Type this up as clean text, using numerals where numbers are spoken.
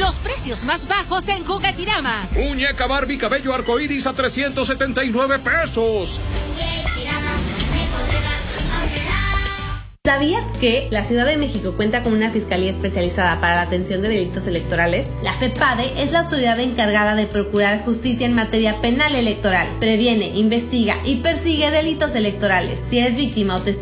Los precios más bajos en Juguetirama. Muñeca Barbie cabello arcoíris a 379 pesos. ¿Sabías que la Ciudad de México cuenta con una fiscalía especializada para la atención de delitos electorales? La FEPADE es la autoridad encargada de procurar justicia en materia penal electoral. Previene, investiga y persigue delitos electorales. Si eres víctima o testigo